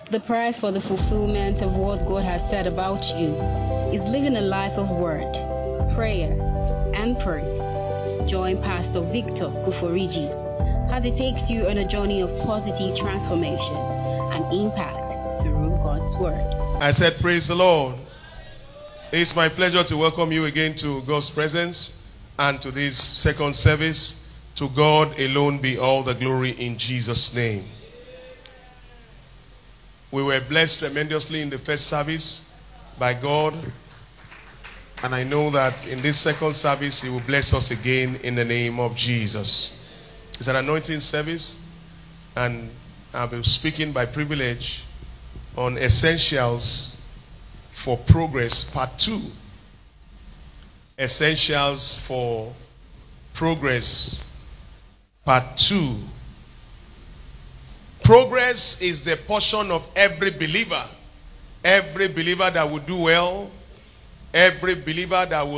The price for the fulfillment of what God has said about you is living a life of word, prayer, and praise. Join Pastor Victor Kuforiji as he takes you on a journey of positive transformation and impact through God's word. I said, praise the Lord. It's my pleasure to welcome you again to God's presence and to this second service. To God alone be all the glory in Jesus' name. We were blessed tremendously in the first service by God. And I know that in this second service, He will bless us again in the name of Jesus. It's an anointing service. And I'll be speaking by privilege on essentials for progress, part 2. Essentials for progress, part 2. Progress is the portion of every believer. Every believer that will do well, every believer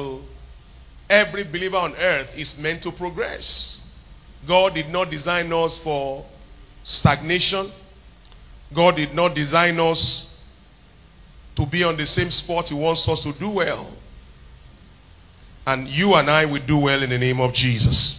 on earth is meant to progress. God did not design us for stagnation. God did not design us to be on the same spot. He wants us to do well. And you and I will do well in the name of Jesus.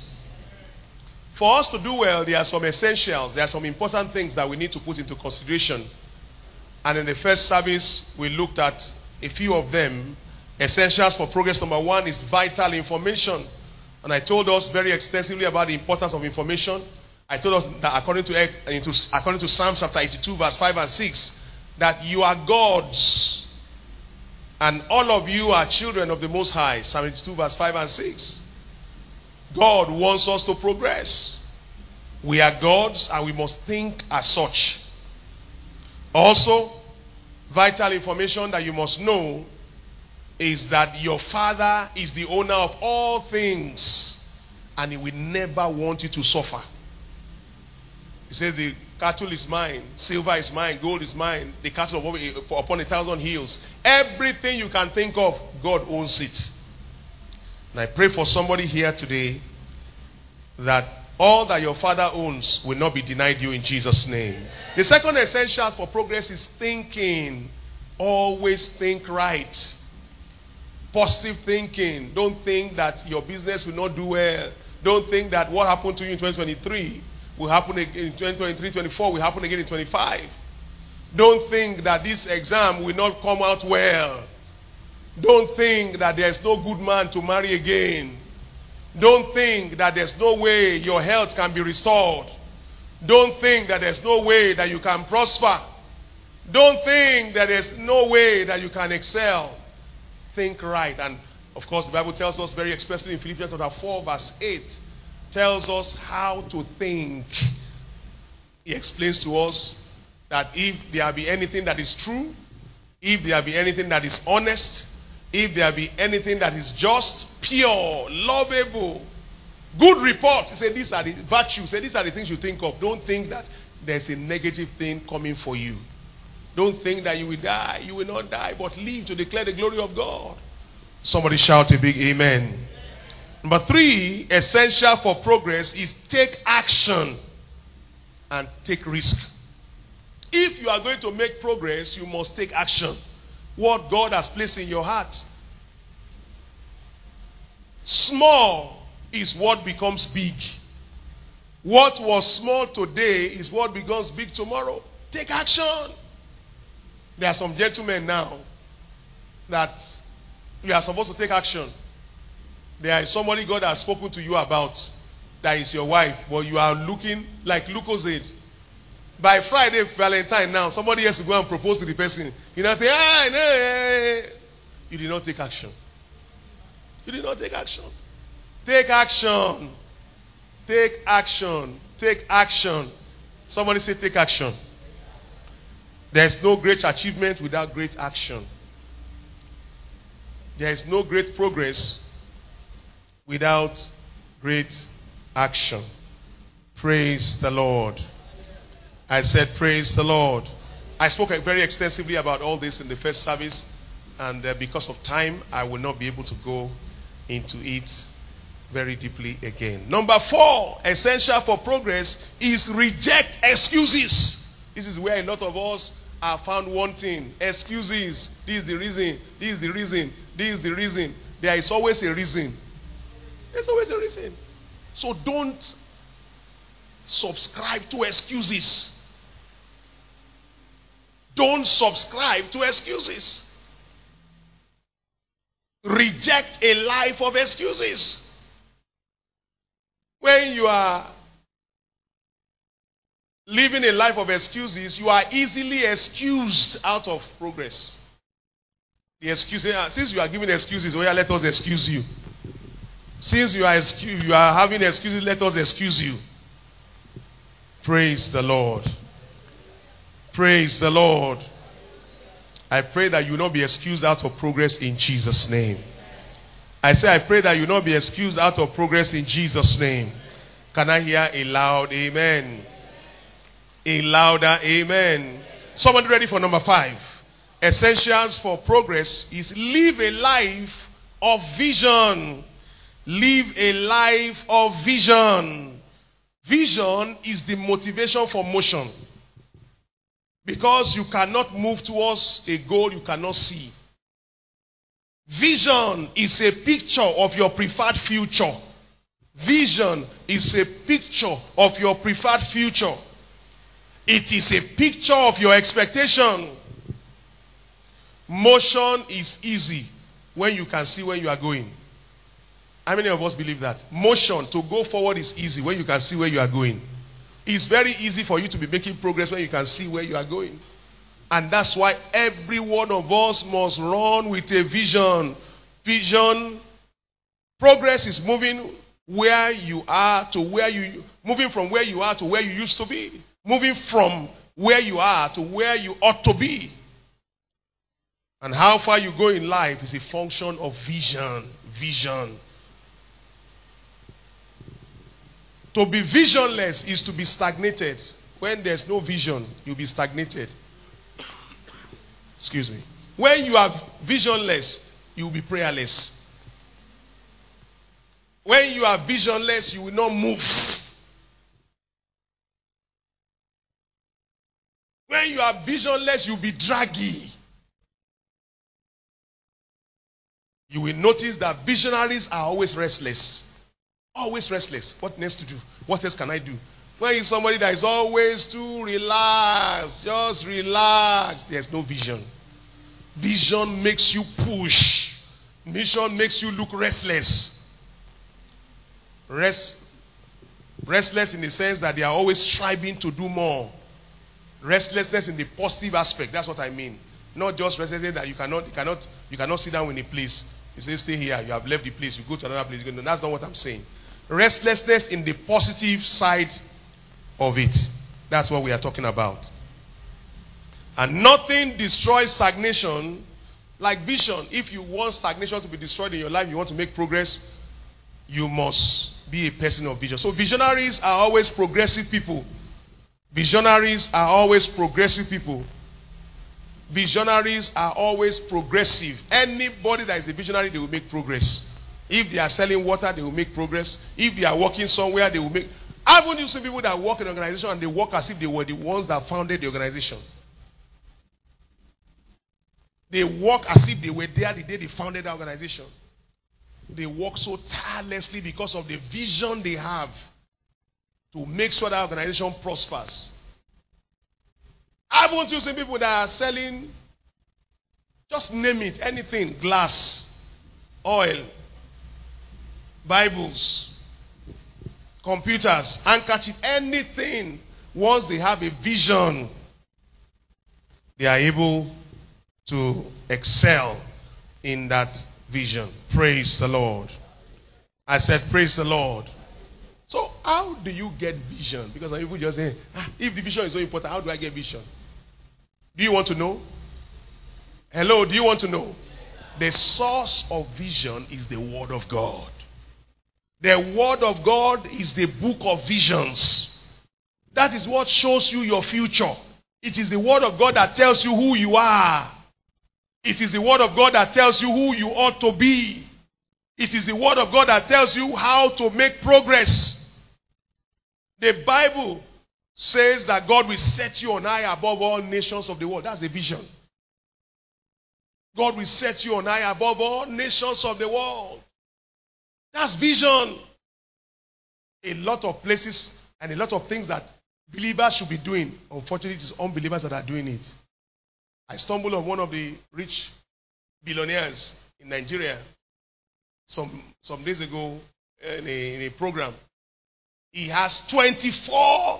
For us to do well, there are some essentials. There are some important things that we need to put into consideration. And in the first service, we looked at a few of them. Essentials for progress. Number 1 is vital information. And I told us very extensively about the importance of information. I told us that according to Psalm chapter 82, verse 5 and 6, that you are God's. And all of you are children of the Most High. Psalm 82, verse 5 and 6. God wants us to progress. We are God's and we must think as such. Also, vital information that you must know is that your Father is the owner of all things and He will never want you to suffer. He says the cattle is mine, silver is mine, gold is mine, the cattle upon 1,000 hills. Everything you can think of, God owns it. And I pray for somebody here today that all that your Father owns will not be denied you in Jesus' name. The second essential for progress is thinking. Always think right. Positive thinking. Don't think that your business will not do well. Don't think that what happened to you in 2023 will happen in 2023, 24 will happen again in 25. Don't think that this exam will not come out well. Don't think that there's no good man to marry again. Don't think that there's no way your health can be restored. Don't think that there's no way that you can prosper. Don't think that there's no way that you can excel. Think right. And of course the Bible tells us very expressly in Philippians chapter 4 verse 8, tells us how to think. He explains to us that if there be anything that is true, if there be anything that is honest, if there be anything that is just, pure, lovable, good report, he said these are the virtues, he said these are the things you think of. Don't think that there's a negative thing coming for you. Don't think that you will die. You will not die, but live to declare the glory of God. Somebody shout a big amen. Number 3, essential for progress is take action and take risk. If you are going to make progress, you must take action. What God has placed in your heart. Small is what becomes big. What was small today is what becomes big tomorrow. Take action. There are some gentlemen now that you are supposed to take action. There is somebody God has spoken to you about that is your wife, but you are looking like Lucozade. By Friday, Valentine now, somebody has to go and propose to the person. You now say, no. You did not take action. You did not take action. Take action. Take action. Take action. Somebody say take action. There is no great achievement without great action. There is no great progress without great action. Praise the Lord. I said praise the Lord. I spoke very extensively about all this in the first service, and because of time, I will not be able to go into it very deeply again. Number 4, essential for progress is reject excuses. This is where a lot of us are found wanting. Excuses. This is the reason. This is the reason. This is the reason. There is always a reason. There's always a reason. So don't subscribe to excuses. Don't subscribe to excuses. Reject a life of excuses. When you are living a life of excuses, you are easily excused out of progress. The excuses, since you are giving excuses, well, let us excuse you. Since you are having excuses, let us excuse you. Praise the Lord. Praise the Lord. I pray that you will not be excused out of progress in Jesus' name. I say I pray that you will not be excused out of progress in Jesus' name. Can I hear a loud amen? A louder amen. Somebody ready for number 5? Essentials for progress is live a life of vision. Live a life of vision. Vision is the motivation for motion. Because you cannot move towards a goal you cannot see. Vision is a picture of your preferred future. Vision is a picture of your preferred future. It is a picture of your expectation. Motion is easy when you can see where you are going. How many of us believe that? Motion, to go forward, is easy when you can see where you are going. It's very easy for you to be making progress when you can see where you are going. And that's why every one of us must run with a vision. Vision. Progress is moving where you are to where you, moving from where you are to where you used to be. Moving from where you are to where you ought to be. And how far you go in life is a function of vision. Vision. To be visionless is to be stagnated. When there's no vision, you'll be stagnated. Excuse me. When you are visionless, you'll be prayerless. When you are visionless, you will not move. When you are visionless, you'll be draggy. You will notice that visionaries are always restless. Always restless. What next to do? What else can I do? When you're somebody that is always too relaxed, just relax, there's no vision. Vision makes you push. Vision makes you look restless. Restless in the sense that they are always striving to do more. Restlessness in the positive aspect. That's what I mean. Not just restlessness that you cannot sit down in a place. You say, stay here. You have left the place. You go to another place. That's not what I'm saying. Restlessness in the positive side of it. That's what we are talking about. And nothing destroys stagnation like vision. If you want stagnation to be destroyed in your life, you want to make progress, you must be a person of vision. So visionaries are always progressive people. Visionaries are always progressive people. Visionaries are always progressive. Anybody that is a visionary, they will make progress. If they are selling water, they will make progress. If they are working somewhere, they will make... Haven't you seen people that work in an organization and they work as if they were the ones that founded the organization? They work as if they were there the day they founded the organization. They work so tirelessly because of the vision they have to make sure that organization prospers. Haven't you seen people that are selling, just name it, anything, glass, oil, Bibles, computers, handkerchief, anything. Once they have a vision, they are able to excel in that vision. Praise the Lord. I said, praise the Lord. So, how do you get vision? Because some people just say, if the vision is so important, how do I get vision? Do you want to know? Hello, do you want to know? The source of vision is the Word of God. The Word of God is the book of visions. That is what shows you your future. It is the Word of God that tells you who you are. It is the Word of God that tells you who you ought to be. It is the Word of God that tells you how to make progress. The Bible says that God will set you on high above all nations of the world. That's the vision. God will set you on high above all nations of the world. That's vision. A lot of places and a lot of things that believers should be doing. Unfortunately, it is unbelievers that are doing it. I stumbled on one of the rich billionaires in Nigeria some days ago in a program. He has 24.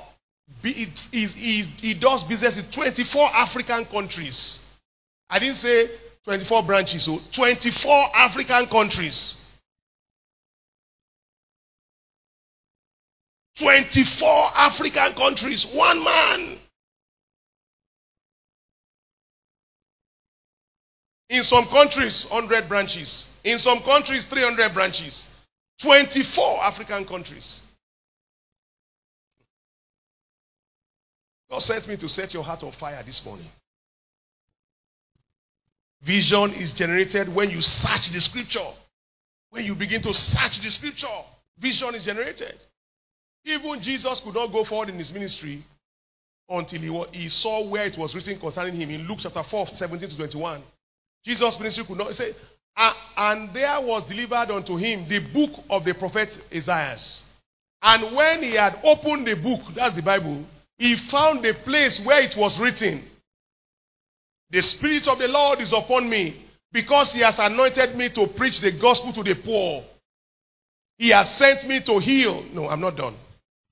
He does business in 24 African countries. I didn't say 24 branches, so 24 African countries. 24 African countries. One man. In some countries, 100 branches. In some countries, 300 branches. 24 African countries. God sent me to set your heart on fire this morning. Vision is generated when you search the scripture. When you begin to search the scripture, vision is generated. Even Jesus could not go forward in his ministry until he saw where it was written concerning him in Luke chapter 4, 17 to 21. Jesus' ministry could not say, and there was delivered unto him the book of the prophet Isaiah. And when he had opened the book, that's the Bible, he found the place where it was written, the Spirit of the Lord is upon me, because he has anointed me to preach the gospel to the poor. He has sent me to heal. No, I'm not done.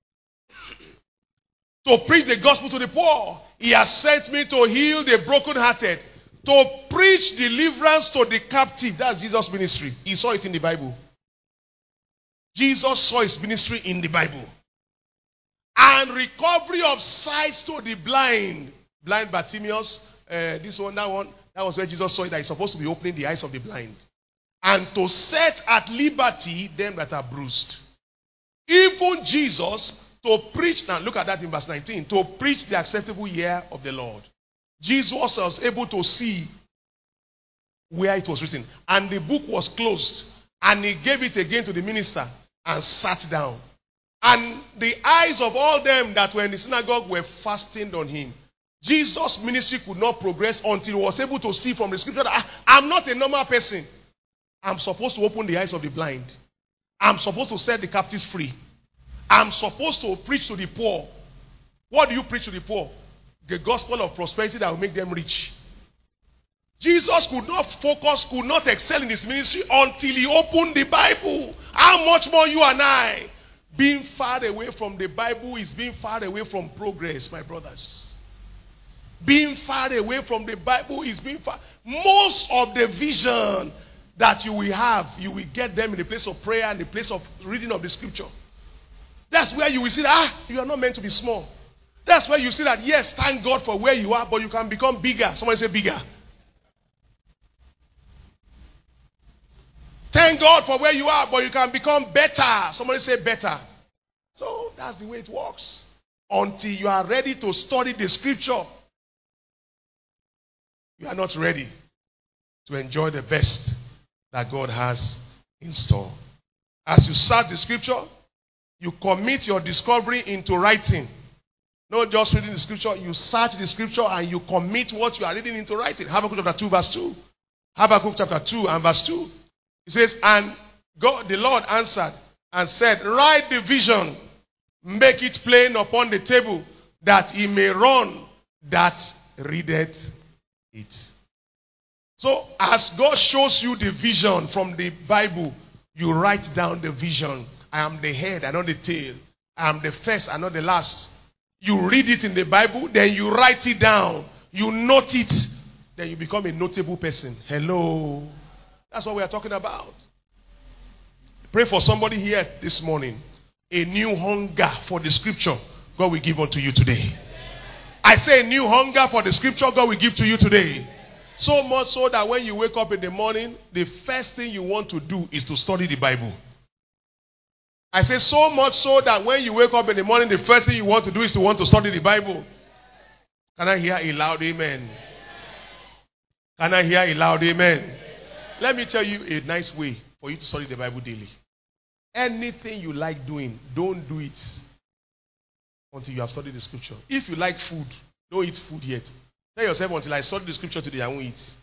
To preach the gospel to the poor. He has sent me to heal the brokenhearted. To preach deliverance to the captive. That's Jesus' ministry. He saw it in the Bible. Jesus saw his ministry in the Bible. And recovery of sight to the blind. Blind Bartimaeus. This one, that one. That was where Jesus saw it, that he's supposed to be opening the eyes of the blind. And to set at liberty them that are bruised. Even Jesus, to preach, now look at that in verse 19, to preach the acceptable year of the Lord. Jesus was able to see where it was written. And the book was closed. And he gave it again to the minister and sat down. And the eyes of all them that were in the synagogue were fastened on him. Jesus' ministry could not progress until he was able to see from the scripture that I'm not a normal person. I'm supposed to open the eyes of the blind. I'm supposed to set the captives free. I'm supposed to preach to the poor. What do you preach to the poor? The gospel of prosperity that will make them rich. Jesus could not focus, could not excel in his ministry until he opened the Bible. How much more you and I? Being far away from the Bible is being far away from progress, my brothers. Being far away from the Bible is being far. Most of the vision that you will have, you will get them in the place of prayer and the place of reading of the scripture. That's where you will see that you are not meant to be small. That's where you see that, yes, thank God for where you are, but you can become bigger. Somebody say bigger. Thank God for where you are, but you can become better. Somebody say better. So that's the way it works. Until you are ready to study the scripture, you are not ready to enjoy the best that God has in store. As you search the scripture, you commit your discovery into writing. Not just reading the scripture, you search the scripture and you commit what you are reading into writing. Habakkuk chapter 2 verse 2. Habakkuk chapter 2 and verse 2. It says, and God, the Lord answered and said, write the vision, make it plain upon the table, that he may run that readeth it. So as God shows you the vision from the Bible, you write down the vision. I am the head and not the tail. I am the first and not the last. You read it in the Bible, then you write it down. You note it, then you become a notable person. Hello. That's what we are talking about. Pray for somebody here this morning. A new hunger for the scripture God will give unto you today. I say a new hunger for the scripture God will give to you today. So much so that when you wake up in the morning, the first thing you want to do is to study the Bible. I say so much so that when you wake up in the morning, the first thing you want to do is to want to study the Bible. Can I hear a loud amen? Can I hear a loud amen? Let me tell you a nice way for you to study the Bible daily. Anything you like doing, don't do it until you have studied the scripture. If you like food, don't eat food yet. Tell yourself, until I study the scripture today, I won't eat.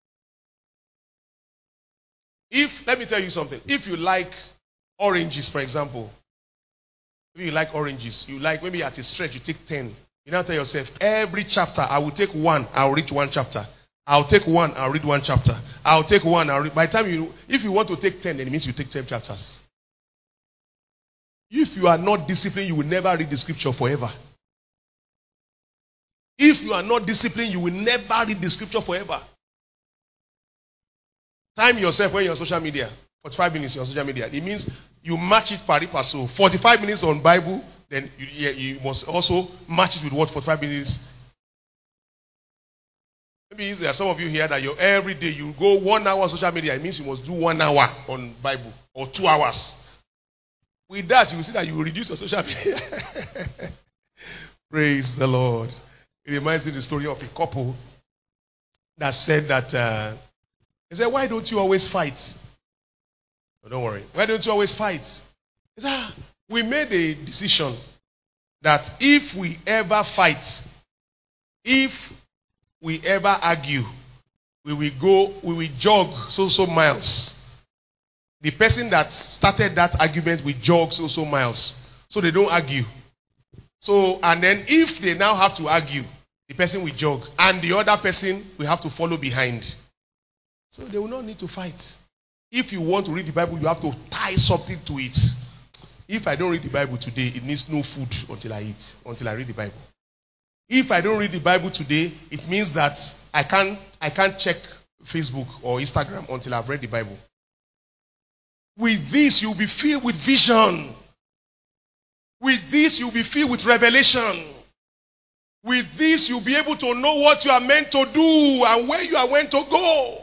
Let me tell you something. If you like oranges, for example, if you like oranges, you like, maybe at a stretch, you take 10. You now tell yourself, every chapter, I will take one, I'll read one chapter. I'll take one, I'll read one chapter. I'll take one, I'll read. By the time if you want to take 10, then it means you take 10 chapters. If you are not disciplined, you will never read the scripture forever. If you are not disciplined, you will never read the scripture forever. Time yourself when you're on social media. 45 minutes you're on social media. It means you match it pari passu. 45 minutes on Bible, then you must also match it with what 45 minutes. Maybe there are some of you here that every day you go 1 hour on social media. It means you must do 1 hour on Bible or 2 hours. With that, you will see that you will reduce your social media. Praise the Lord. It reminds me of the story of a couple that said that he said, why don't you always fight? Oh, don't worry. Why don't you always fight? He said, we made a decision that if we ever fight, if we ever argue, we will jog so miles. The person that started that argument will jog so miles. So they don't argue. So, and then if they now have to argue, the person will jog. And the other person will have to follow behind. So they will not need to fight. If you want to read the Bible, you have to tie something to it. If I don't read the Bible today, it means no food until I eat, until I read the Bible. If I don't read the Bible today, it means that I can't check Facebook or Instagram until I've read the Bible. With this, you'll be filled with vision. With this, you'll be filled with revelation. With this, you'll be able to know what you are meant to do and where you are meant to go.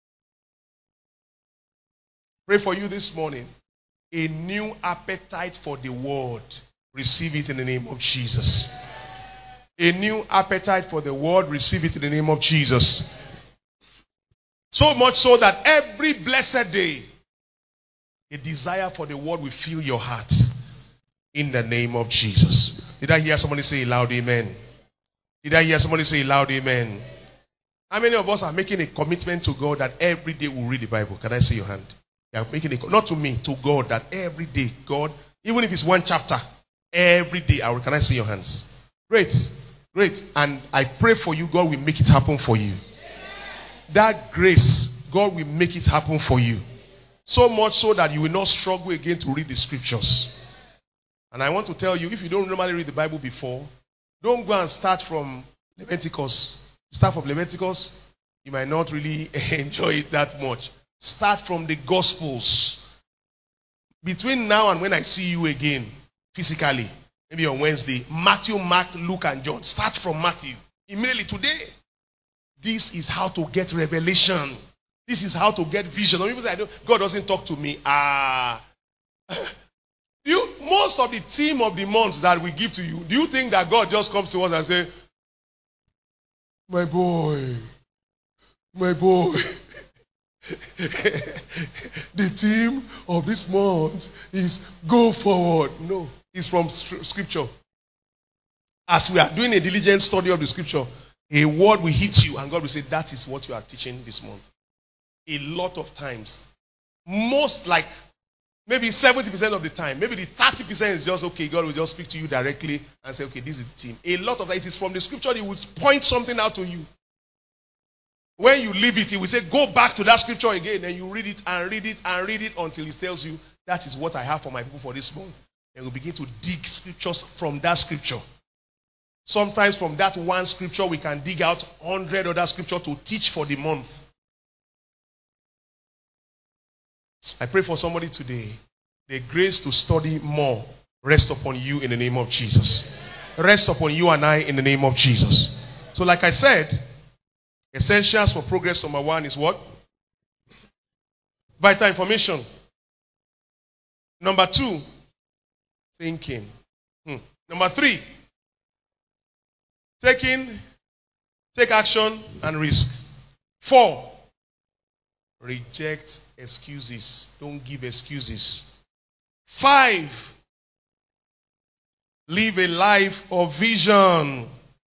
Pray for you this morning. A new appetite for the word. Receive it in the name of Jesus. A new appetite for the word. Receive it in the name of Jesus. So much so that every blessed day, a desire for the word will fill your heart. In the name of Jesus. Did I hear somebody say loud amen? Did I hear somebody say loud amen? How many of us are making a commitment to God that every day we'll read the Bible? Can I see your hand? You are making a, not to me, to God, that every day, God, even if it's one chapter, every day, can I see your hands? Great. Great. And I pray for you, God will make it happen for you. That grace, God will make it happen for you. So much so that you will not struggle again to read the scriptures. And I want to tell you, if you don't normally read the Bible before, don't go and start from Leviticus. Start from Leviticus, you might not really enjoy it that much. Start from the Gospels. Between now and when I see you again, physically, maybe on Wednesday, Matthew, Mark, Luke, and John. Start from Matthew. Immediately today. This is how to get revelation. This is how to get vision. Some people say, God doesn't talk to me. Most of the theme of the months that we give to you, do you think that God just comes to us and says, my boy, the theme of this month is go forward. No, it's from scripture. As we are doing a diligent study of the scripture, a word will hit you and God will say, that is what you are teaching this month. A lot of times, most like maybe 70% of the time, maybe the 30% is just okay. God will just speak to you directly and say, okay, this is the theme. A lot of that, it is from the scripture. He will point something out to you. When you leave it, he will say, go back to that scripture again. And you read it and read it and read it until he tells you, that is what I have for my people for this month. And we begin to dig scriptures from that scripture. Sometimes from that one scripture, we can dig out 100 other scriptures to teach for the month. I pray for somebody today. The grace to study more rest upon you in the name of Jesus. Rest upon you and I in the name of Jesus. So like I said, essentials for progress number 1 is what? Vital information. Number 2, thinking. Number 3, take action and risk. 4, reject excuses. Don't give excuses. 5, Live a life of vision.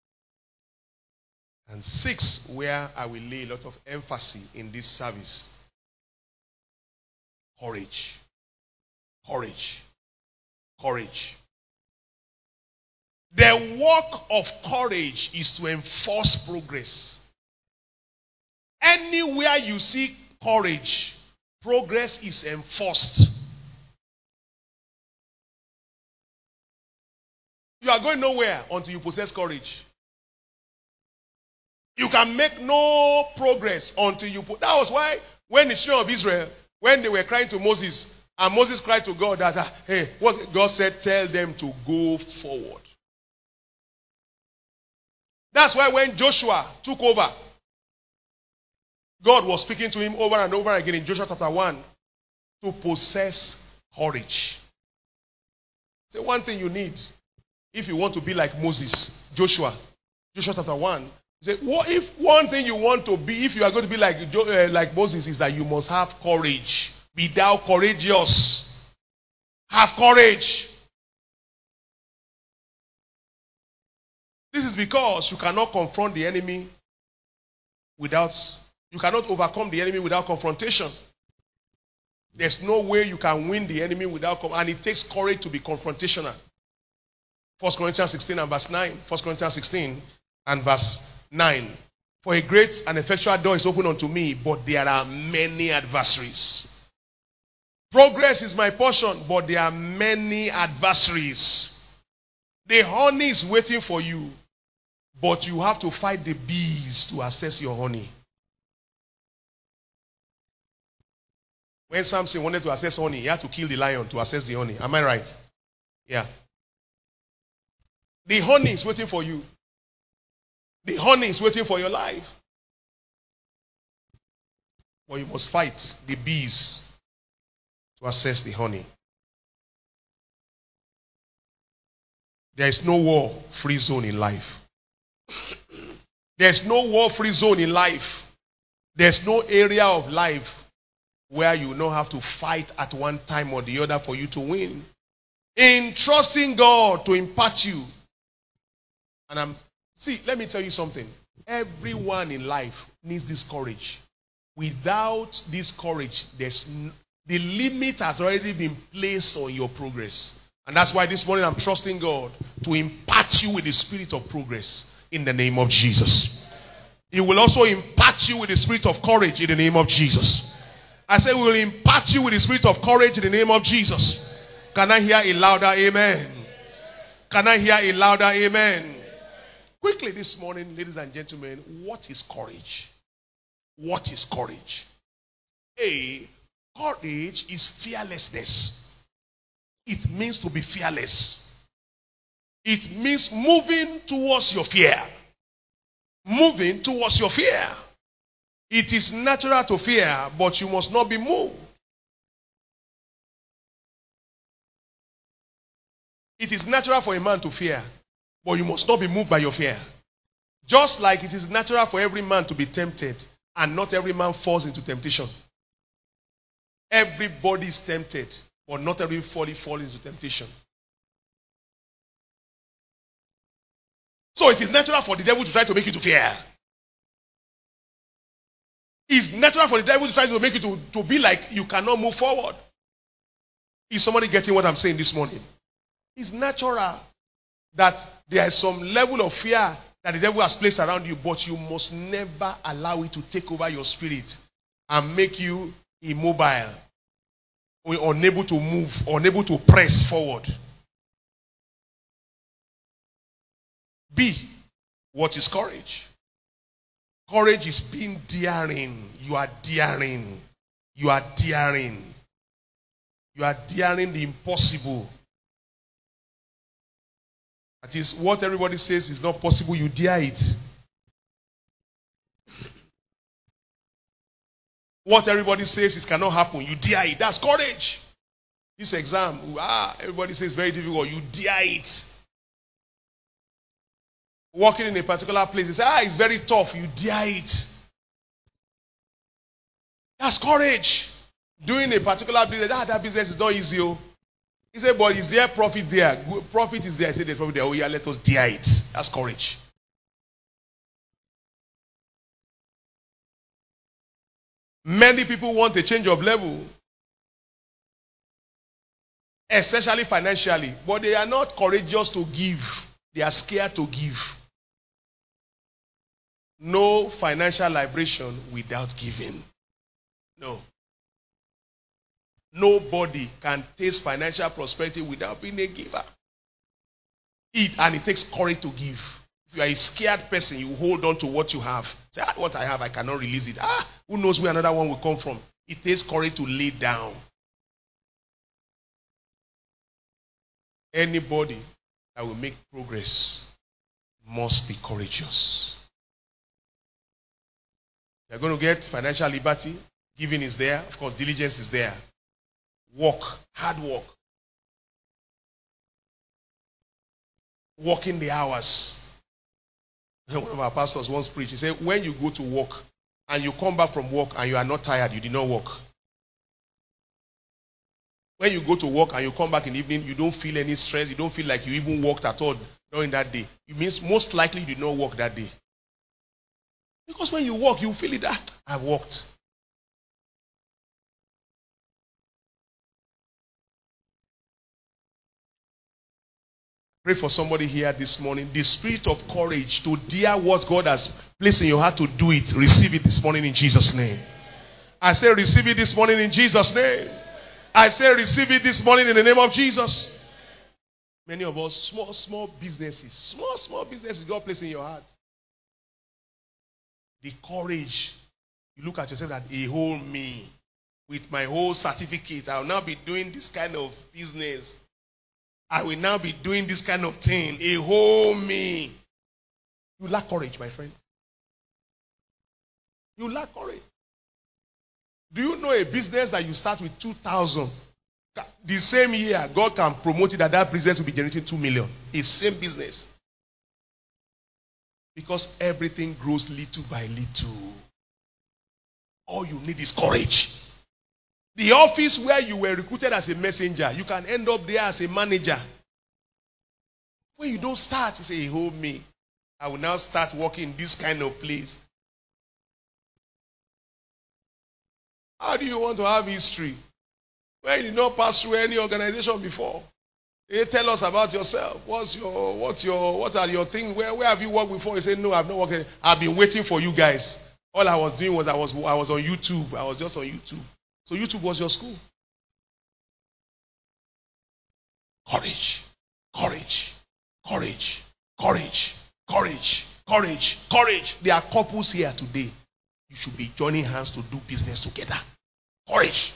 And 6, where I will lay a lot of emphasis in this service. Courage. Courage. Courage. The work of courage is to enforce progress. Anywhere you see courage, progress is enforced. You are going nowhere until you possess courage. You can make no progress until you put. That was why when the children of Israel, when they were crying to Moses, and Moses cried to God that, hey, what God said, tell them to go forward. That's why when Joshua took over, God was speaking to him over and over again in Joshua chapter 1 to possess courage. So one thing you need if you want to be like Moses, Joshua chapter 1. He said, what if one thing you want to be, if you are going to be like Moses, is that you must have courage. Be thou courageous. Have courage. This is because you cannot confront the enemy you cannot overcome the enemy without confrontation. There's no way you can win the enemy without, and it takes courage to be confrontational. 1 Corinthians 16 and verse 9. 1 Corinthians 16 and verse 9. For a great and effectual door is open unto me, but there are many adversaries. Progress is my portion, but there are many adversaries. The honey is waiting for you, but you have to fight the bees to access your honey. When Samson wanted to access honey, he had to kill the lion to access the honey. Am I right? Yeah. The honey is waiting for you. The honey is waiting for your life. But you must fight the bees to access the honey. There is no war-free zone in life. There is no war-free zone in life. There is no area of life where you don't have to fight at one time or the other for you to win. In trusting God to impart you. And let me tell you something. Everyone in life needs this courage. Without this courage, the limit has already been placed on your progress. And that's why this morning I'm trusting God to impart you with the spirit of progress in the name of Jesus. He will also impart you with the spirit of courage in the name of Jesus. I say we will impart you with the spirit of courage in the name of Jesus. Can I hear a louder amen? Can I hear a louder amen? Quickly this morning, ladies and gentlemen, what is courage? What is courage? Courage is fearlessness. It means to be fearless. It means moving towards your fear. Moving towards your fear. It is natural to fear, but you must not be moved. It is natural for a man to fear, but you must not be moved by your fear. Just like it is natural for every man to be tempted, and not every man falls into temptation. Everybody is tempted, but not everybody falls into temptation. So it is natural for the devil to try to make you to fear. It's natural for the devil to try to make you to be like you cannot move forward. Is somebody getting what I'm saying this morning? It's natural that there is some level of fear that the devil has placed around you, but you must never allow it to take over your spirit and make you immobile, or unable to move, unable to press forward. B, what is courage? Courage is being daring. You are daring. You are daring. You are daring the impossible. That is what everybody says is not possible. You dare it. What everybody says is cannot happen. You dare it. That's courage. This exam, everybody says very difficult. You dare it. Working in a particular place, they say, it's very tough. You dare it. That's courage. Doing a particular business, that business is not easy. He said, but is there profit there? Profit is there. I said, there's profit there. Oh yeah, let us dare it. That's courage. Many people want a change of level, especially financially, but they are not courageous to give. They are scared to give. No financial liberation without giving. No. Nobody can taste financial prosperity without being a giver. And it takes courage to give. If you are a scared person, you hold on to what you have. Say, what I have, I cannot release it. Who knows where another one will come from? It takes courage to lay down. Anybody that will make progress must be courageous. You're going to get financial liberty. Giving is there. Of course, diligence is there. Work. Hard work. Working the hours. One of our pastors once preached. He said, when you go to work and you come back from work and you are not tired, you did not work. When you go to work and you come back in the evening, you don't feel any stress. You don't feel like you even worked at all during that day. It means most likely you did not work that day. Because when you work, you feel it. I've worked. Pray for somebody here this morning. The spirit of courage to dare what God has placed in your heart to do it. Receive it this morning in Jesus' name. I say receive it this morning in Jesus' name. I say receive it this morning in the name of Jesus. Many of us, small businesses. Small businesses God placed in your heart. The courage. You look at yourself that a whole me. With my whole certificate, I will now be doing this kind of business. I will now be doing this kind of thing. A whole me. You lack courage, my friend. You lack courage. Do you know a business that you start with 2,000? The same year, God can promote it that business will be generating 2 million. It's same business. Because everything grows little by little. All you need is courage. The office where you were recruited as a messenger, you can end up there as a manager. When you don't start, you say, oh me, I will now start working in this kind of place. How do you want to have history when you did not pass through any organization before? They tell us about yourself. What are your things? Where have you worked before? You say, no, I've not worked. I've been waiting for you guys. All I was doing was I was on YouTube. I was just on YouTube. So YouTube was your school. Courage. Courage. Courage. Courage. Courage. Courage. Courage. There are couples here today. You should be joining hands to do business together. Courage.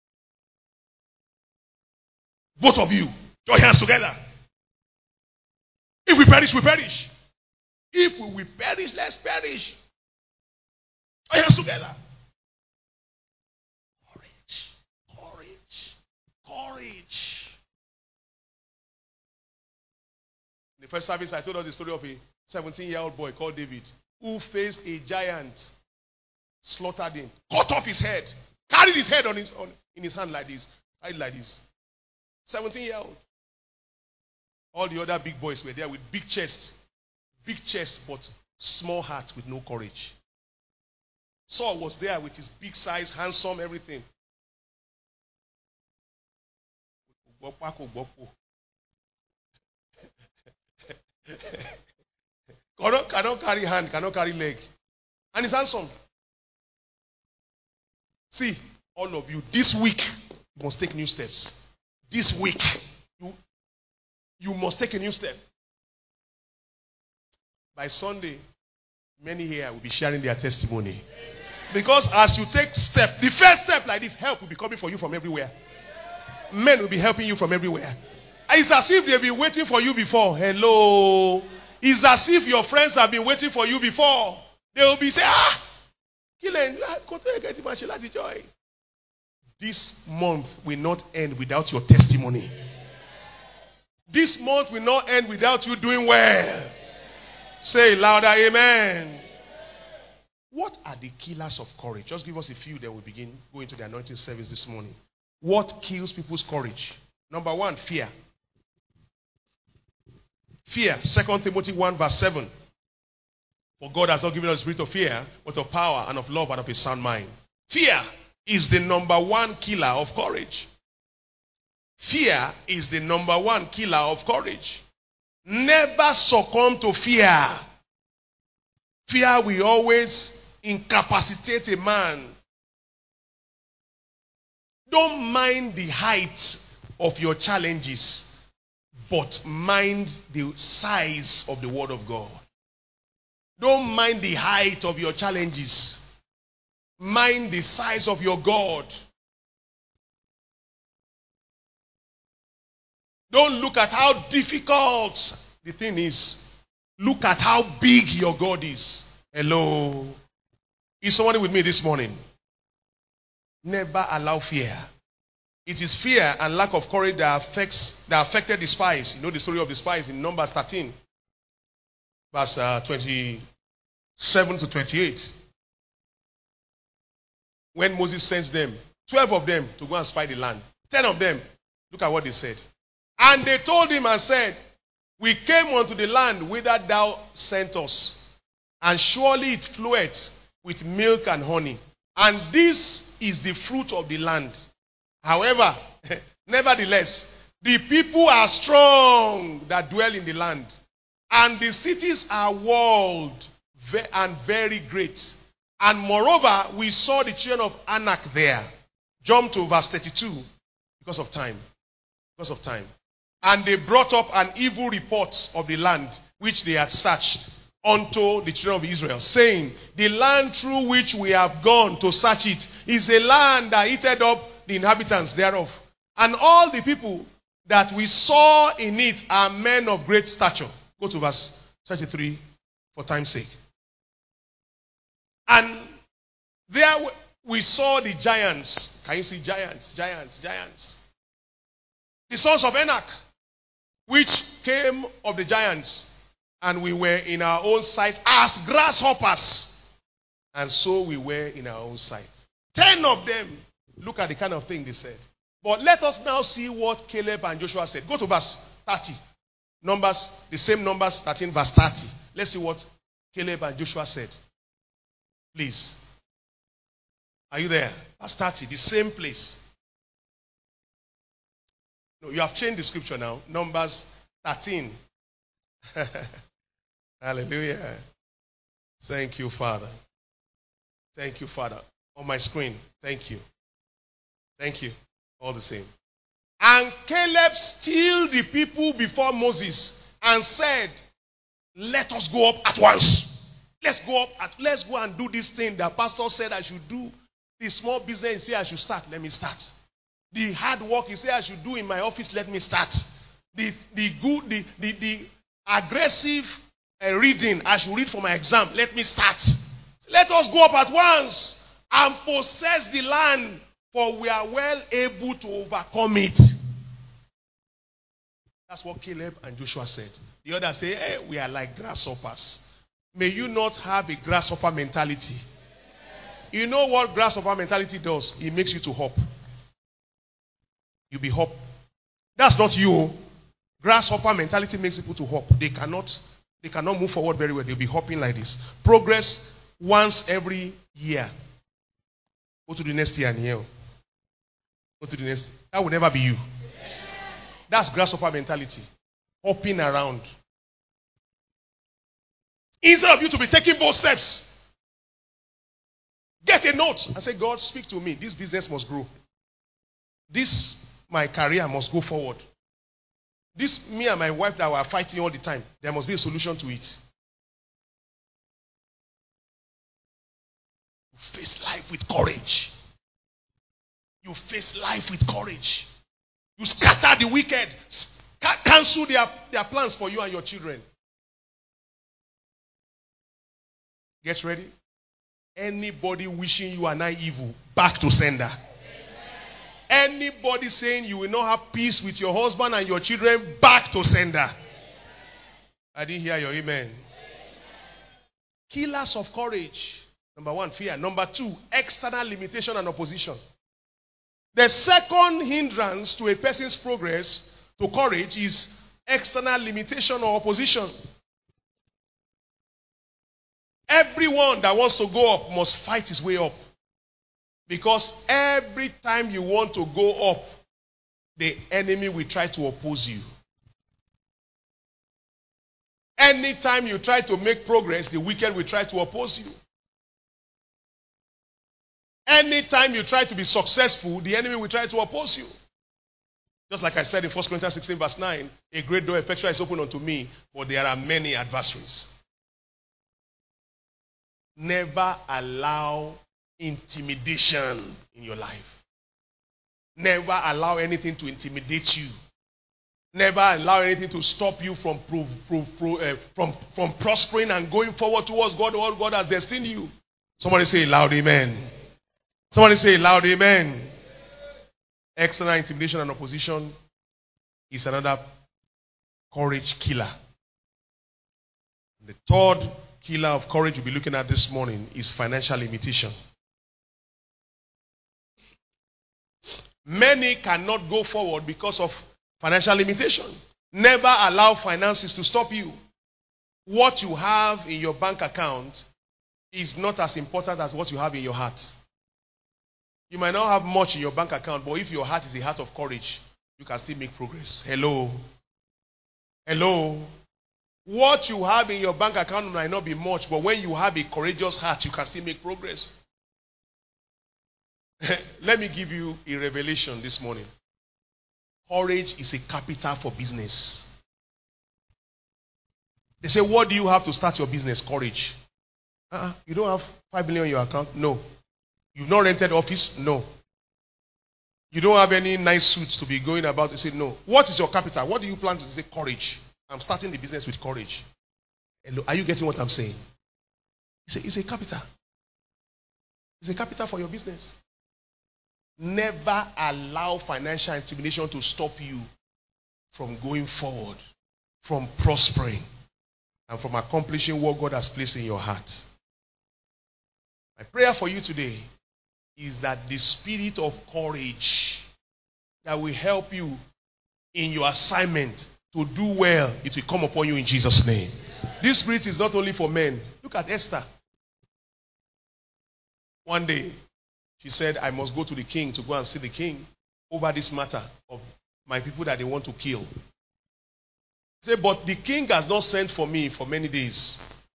Both of you, join hands together. If we perish, we perish. If we will perish, let's perish. Join hands together. Courage. In the first service, I told us the story of a 17-year-old boy called David who faced a giant, slaughtered him, cut off his head, carried his head in his hand like this, 17-year-old. All the other big boys were there with big chests, but small hearts with no courage. Saul was there with his big size, handsome, everything. Cannot carry hand, cannot carry leg. And he's handsome. See, all of you, this week, you must take new steps. This week, you must take a new step. By Sunday, many here will be sharing their testimony. Because as you take step, the first step like this, help will be coming for you from everywhere. Men will be helping you from everywhere. It's as if they've been waiting for you before. Hello. It's as if your friends have been waiting for you before. They will be saying, this month will not end without your testimony. This month will not end without you doing well. Say louder, amen. What are the killers of courage? Just give us a few, then we'll begin going to the anointing service this morning. What kills people's courage? Number one, fear. Fear. 2 Timothy 1 verse 7. For God has not given us a spirit of fear, but of power and of love and of a sound mind. Fear is the number one killer of courage. Fear is the number one killer of courage. Never succumb to fear. Fear will always incapacitate a man. Don't mind the height of your challenges, but mind the size of the word of God. Don't mind the height of your challenges. Mind the size of your God. Don't look at how difficult the thing is. Look at how big your God is. Hello. Is somebody with me this morning? Never allow fear. It is fear and lack of courage that affected the spies. You know the story of the spies in Numbers 13. Verse 27 to 28. When Moses sends them, 12 of them to go and spy the land. 10 of them, look at what they said. And they told him and said, we came unto the land whither thou sent us, and surely it floweth with milk and honey. And this is the fruit of the land. However, nevertheless, the people are strong that dwell in the land, and the cities are walled and very great. And moreover, we saw the children of Anak there. Jump to verse 32 because of time. Because of time. And they brought up an evil report of the land which they had searched unto the children of Israel, saying, the land through which we have gone to search it is a land that eateth up the inhabitants thereof. And all the people that we saw in it are men of great stature. Go to verse 33 for time's sake. And there we saw the giants. Can you see giants? Giants. The sons of Anak, which came of the giants, and we were in our own sight as grasshoppers. And so we were in our own sight. 10 of them. Look at the kind of thing they said. But let us now see what Caleb and Joshua said. Go to verse 30. Numbers, the same Numbers 13 verse 30. Let's see what Caleb and Joshua said. Please. Are you there? Verse 30, the same place. No, you have changed the scripture now. Numbers 13. Hallelujah. Thank you, Father. Thank you, Father. On my screen. Thank you. Thank you. All the same. And Caleb stilled the people before Moses and said, let us go up at once. Let's go and do this thing that pastor said I should do. The small business he said I should start. Let me start. The hard work he said I should do in my office. Let me start. The aggressive reading I should read for my exam. Let me start. Let us go up at once and possess the land, for we are well able to overcome it. That's what Caleb and Joshua said. The others say, hey, we are like grasshoppers. May you not have a grasshopper mentality. You know what grasshopper mentality does? It makes you to hop. You be hop. That's not you. Grasshopper mentality makes people to hop. They cannot move forward very well. They'll be hopping like this. Progress once every year. Go to the next year and here. Go to the next. That will never be you. That's grasshopper mentality. Hopping around. Instead of you to be taking bold steps, get a note and say, God, speak to me. This business must grow. This, my career must go forward. This, me and my wife that were fighting all the time, there must be a solution to it. You face life with courage. You face life with courage. You scatter the wicked. Cancel their plans for you and your children. Get ready. Anybody wishing you and I evil, back to sender. Anybody saying you will not have peace with your husband and your children, back to sender. I didn't hear your amen. Killers of courage. Number one, fear. Number two, external limitation and opposition. The second hindrance to a person's progress to courage is external limitation or opposition. Everyone that wants to go up must fight his way up. Because every time you want to go up, the enemy will try to oppose you. Anytime you try to make progress, the wicked will try to oppose you. Anytime you try to be successful, the enemy will try to oppose you. Just like I said in 1 Corinthians 16 verse 9, a great door effectual is opened unto me, but there are many adversaries. Never allow intimidation in your life. Never allow anything to intimidate you. Never allow anything to stop you from prospering and going forward towards God, what God has destined you. Somebody say loud amen. Somebody say loud amen. External intimidation and opposition is another courage killer. The third killer of courage we'll be looking at this morning is financial limitation. Many cannot go forward because of financial limitation. Never allow finances to stop you. What you have in your bank account is not as important as what you have in your heart. You might not have much in your bank account, but if your heart is a heart of courage, you can still make progress. Hello. Hello. What you have in your bank account might not be much, but when you have a courageous heart, you can still make progress. Let me give you a revelation this morning. Courage is a capital for business. They say, what do you have to start your business? Courage. You don't have 5 million in your account? No. You've not rented office? No. You don't have any nice suits to be going about? They say, no. What is your capital? What do you plan to say? Courage. I'm starting the business with courage. Hello. Are you getting what I'm saying? It's a capital. It's a capital for your business. Never allow financial intimidation to stop you from going forward, from prospering, and from accomplishing what God has placed in your heart. My prayer for you today is that the spirit of courage that will help you in your assignment to do well, it will come upon you in Jesus' name. This spirit is not only for men. Look at Esther. One day, she said, I must go to the king to go and see the king over this matter of my people that they want to kill. She said, but the king has not sent for me for many days.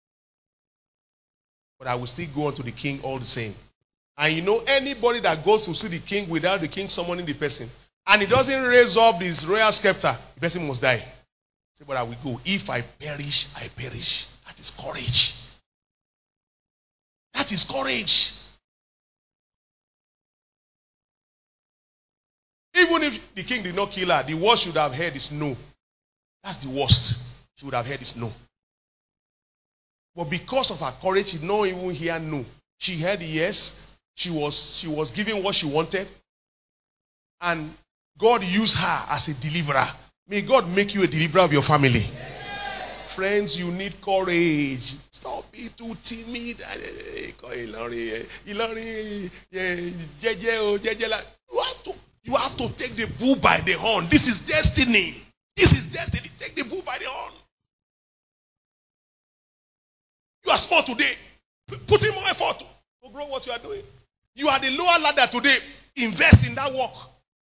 But I will still go on to the king all the same. And you know, anybody that goes to see the king without the king summoning the person, and he doesn't raise up this royal scepter, the person must die. Say, but I will go. If I perish, I perish. That is courage. That is courage. Even if the king did not kill her, the worst should have heard is no. That's the worst. She would have heard is no. But because of her courage, she did not even hear no. She heard yes. She was given what she wanted. And God used her as a deliverer. May God make you a deliverer of your family. Yes. Friends, you need courage. Stop being too timid. You have to take the bull by the horn. This is destiny. This is destiny. Take the bull by the horn. You are small today. Put in more effort to grow what you are doing. You are the lower ladder today. Invest in that work.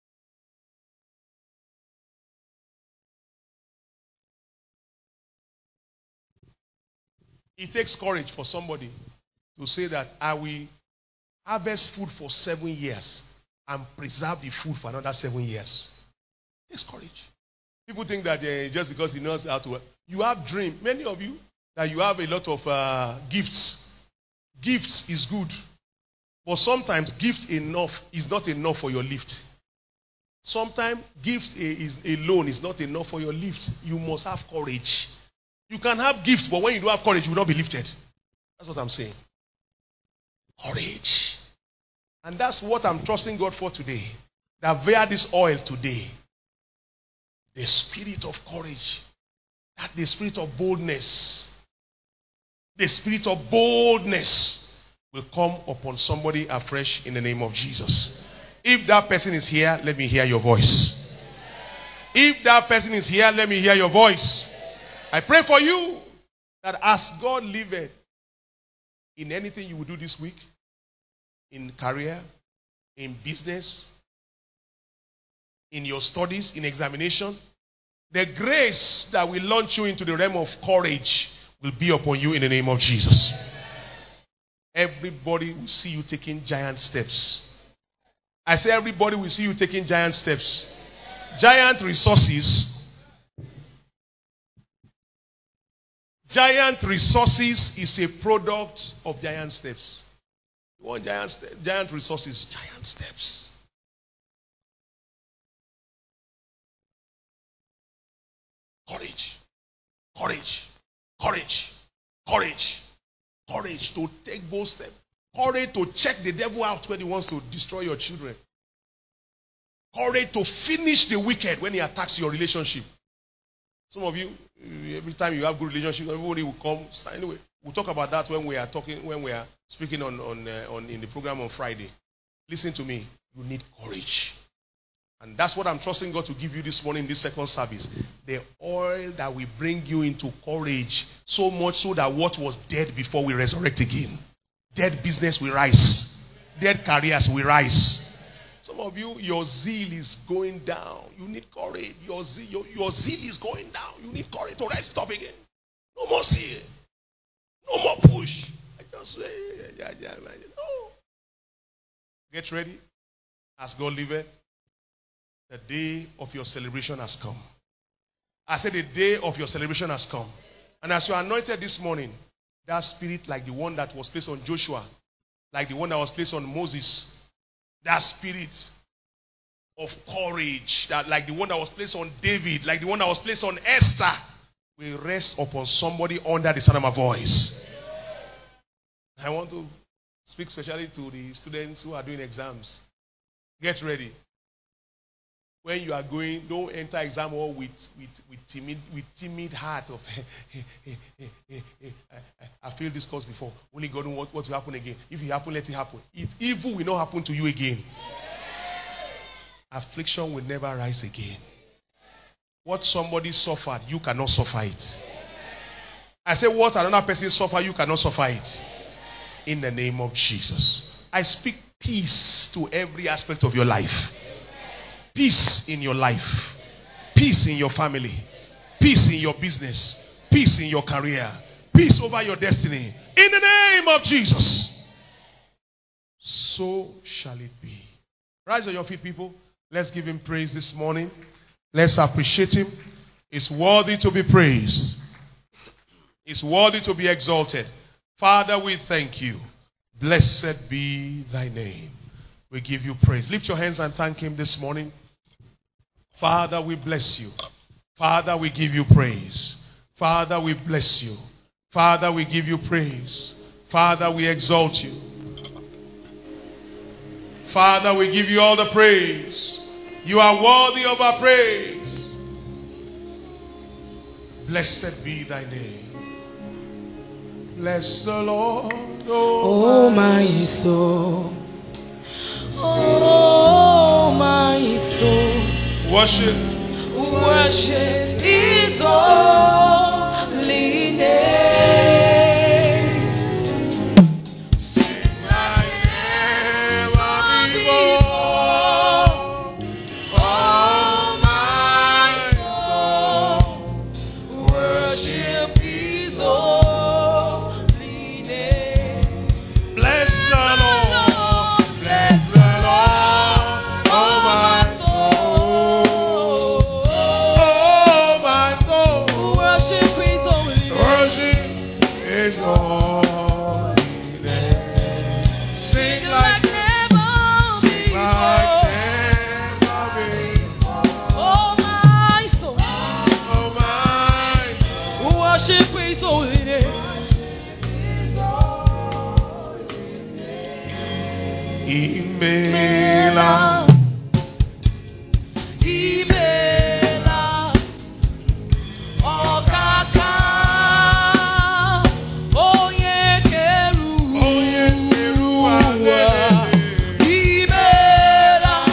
It takes courage for somebody to say that I will harvest food for 7 years and preserve the food for another 7 years. It takes courage. People think that just because he knows how to work. You have dream. Many of you, that you have a lot of gifts. Gifts is good. But sometimes gift enough is not enough for your lift. Sometimes gift alone is not enough for your lift. You must have courage. You can have gifts, but when you don't have courage, you will not be lifted. That's what I'm saying. Courage. And that's what I'm trusting God for today. That via this oil today, the spirit of courage, that the spirit of boldness, the spirit of boldness will come upon somebody afresh in the name of Jesus. If that person is here, let me hear your voice. If that person is here, let me hear your voice. I pray for you that as God liveth, in anything you will do this week, in career, in business, in your studies, in examination, the grace that will launch you into the realm of courage will be upon you in the name of Jesus. Everybody will see you taking giant steps. I say everybody will see you taking giant steps. Giant resources. Giant resources is a product of giant steps. You want giant resources, giant steps. Courage. Courage. Courage. Courage. Courage to take bold steps. Courage to check the devil out when he wants to destroy your children. Courage to finish the wicked when he attacks your relationship. Some of you, every time you have good relationship, everybody will come. Anyway, we'll talk about that when we are speaking in the program on Friday. Listen to me. You need courage. And that's what I'm trusting God to give you this morning in this second service. The oil that will bring you into courage, so much so that what was dead before we resurrect again. Dead business will rise. Dead careers will rise. Some of you, your zeal is going down. You need courage. Your zeal is going down. You need courage to rise up again. No more zeal. No more push. I just say, no. Get ready. As God liveth. The day of your celebration has come. I said the day of your celebration has come. And as you are anointed this morning, that spirit like the one that was placed on Joshua, like the one that was placed on Moses, that spirit of courage, that like the one that was placed on David, like the one that was placed on Esther, will rest upon somebody under the sound of my voice. I want to speak especially to the students who are doing exams. Get ready. When you are going, don't enter exam hall with timid heart of I failed this course before. Only God knows what will happen again. If it happen, let it happen. Evil will not happen to you again. Affliction will never rise again. What somebody suffered, you cannot suffer it. I say what another person suffered, you cannot suffer it. In the name of Jesus. I speak peace to every aspect of your life. Peace in your life. Peace in your family. Peace in your business. Peace in your career. Peace over your destiny. In the name of Jesus. So shall it be. Rise on your feet, people. Let's give him praise this morning. Let's appreciate him. It's worthy to be praised. It's worthy to be exalted. Father, we thank you. Blessed be thy name. We give you praise. Lift your hands and thank him this morning. Father, we bless you. Father, we give you praise. Father, we bless you. Father, we give you praise. Father, we exalt you. Father, we give you all the praise. You are worthy of our praise. Blessed be thy name. Bless the Lord, oh my soul. Oh my soul. Worship. Worship His holy name. Sing like never before. Oh my soul. Worship His holy name. Bless the Lord. Bless the Lord. Oh my Imela. Imela. Okaka. Oyekeru. Oyekeru alele. Imela.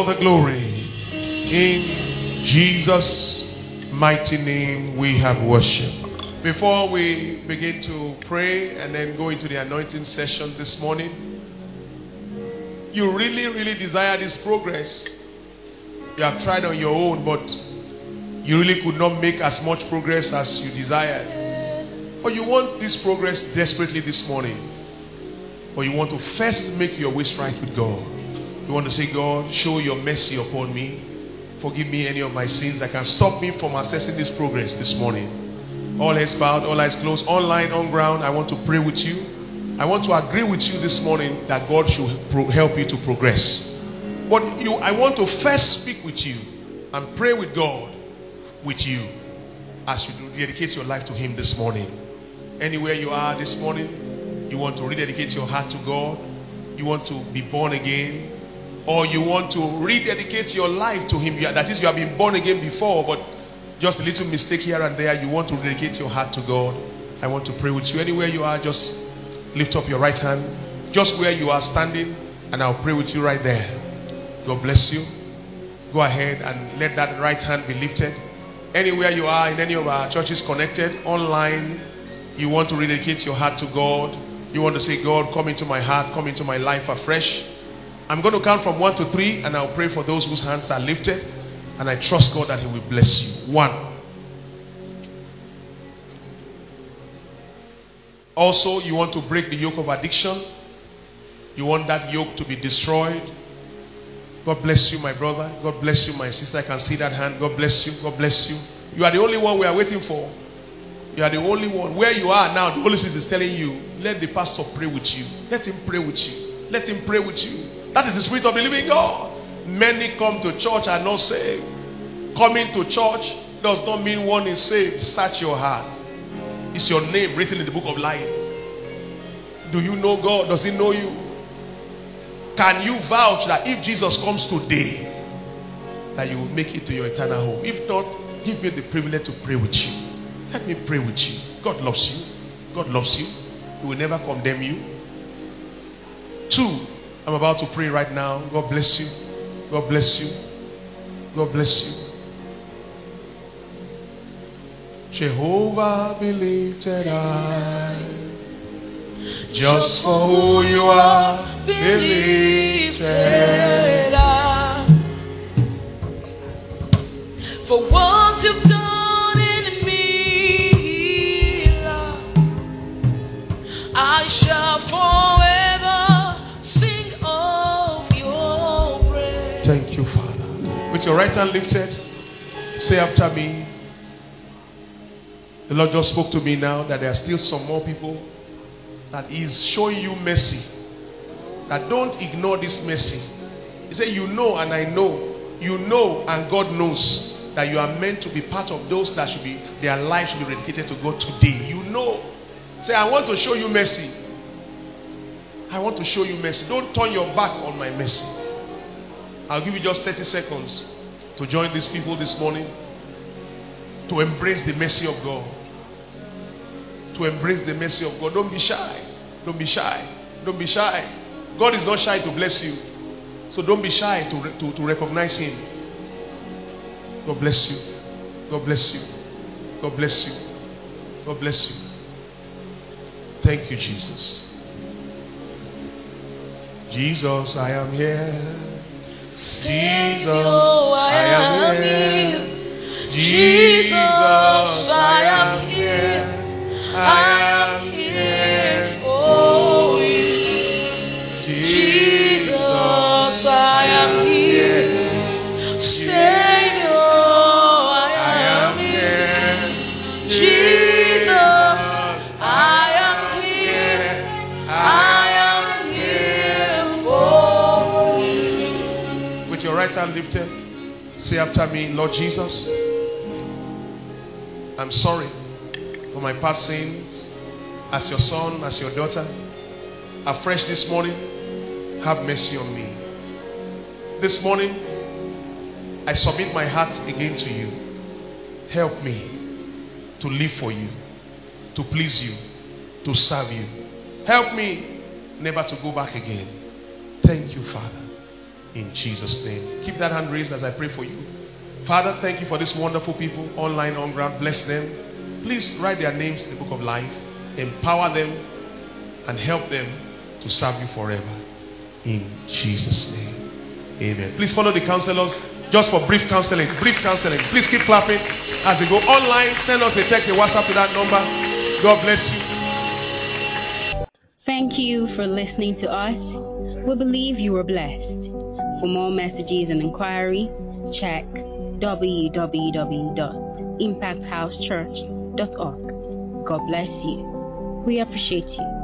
the glory. In Jesus' mighty name we have worship. Before we begin to pray and then go into the anointing session this morning, you really desire this progress. You have tried on your own, but you really could not make as much progress as you desired. But you want this progress desperately this morning. But you want to first make your ways right with God. You want to say, God, show your mercy upon me. Forgive me any of my sins that can stop me from accessing this progress this morning. All heads bowed, all eyes closed, online, on ground. I want to pray with you. I want to agree with you this morning that God should help you to progress. But I want to first speak with you and pray with God with you as you dedicate your life to Him this morning. Anywhere you are this morning, you want to rededicate your heart to God, you want to be born again, or you want to rededicate your life to Him. That is, you have been born again before, but just a little mistake here and there, you want to dedicate your heart to God. I want to pray with you. Anywhere you are, just lift up your right hand, just where you are standing, and I'll pray with you right there. God bless you. Go ahead and let that right hand be lifted. Anywhere you are in any of our churches connected, online, you want to rededicate your heart to God. You want to say, God, come into my heart, come into my life afresh. I'm going to count from 1 to 3, and I'll pray for those whose hands are lifted. And I trust God that He will bless you. 1. Also, you want to break the yoke of addiction. You want that yoke to be destroyed. God bless you, my brother. God bless you, my sister. I can see that hand. God bless you. God bless you. You are the only one we are waiting for. You are the only one. Where you are now, the Holy Spirit is telling you, let the pastor pray with you. Let him pray with you. Let him pray with you. That is the Spirit of the living God. Many come to church and not saved. Coming to church does not mean one is saved. Search your heart. Is your name written in the book of life? Do you know God? Does He know you? Can you vouch that if Jesus comes today, that you will make it to your eternal home? If not, give me the privilege to pray with you. Let me pray with you. God loves you. God loves you. He will never condemn you. 2, I'm about to pray right now. God bless you. God bless you. God bless you. Jehovah be lifted high. Just for who you are, be lifted high. For what you've done in me, Lord, I shall forever sing of your praise. Thank you, Father. With your right hand lifted, say after me. The Lord just spoke to me now that there are still some more people that He is showing you mercy. That don't ignore this mercy. He said, you know and I know. You know and God knows that you are meant to be part of those that should be, their life should be dedicated to God today. You know. Say, I want to show you mercy. I want to show you mercy. Don't turn your back on my mercy. I'll give you just 30 seconds to join these people this morning to embrace the mercy of God. To embrace the mercy of God. Don't be shy. Don't be shy. Don't be shy. God is not shy to bless you. So don't be shy to recognize Him. God bless you. God bless you. God bless you. God bless you. Thank you, Jesus. Jesus, I am here. Jesus, I am here. Jesus, I am here. I am here for you. Jesus, I am here. Savior, I am here. Jesus, I am here. I am here for you. With your right hand lifted, say after me, Lord Jesus, I'm sorry for my past sins. As your son, as your daughter, afresh this morning, have mercy on me. This morning, I submit my heart again to you. Help me to live for you, to please you, to serve you. Help me never to go back again. Thank you, Father. In Jesus' name. Keep that hand raised as I pray for you. Father, thank you for these wonderful people online, on ground. Bless them. Please write their names in the book of life. Empower them and help them to serve you forever. In Jesus' name. Amen. Please follow the counselors just for brief counseling. Brief counseling. Please keep clapping as they go online. Send us a text, a WhatsApp to that number. God bless you. Thank you for listening to us. We believe you were blessed. For more messages and inquiry, check www.impacthousechurch.org. God bless you. We appreciate you.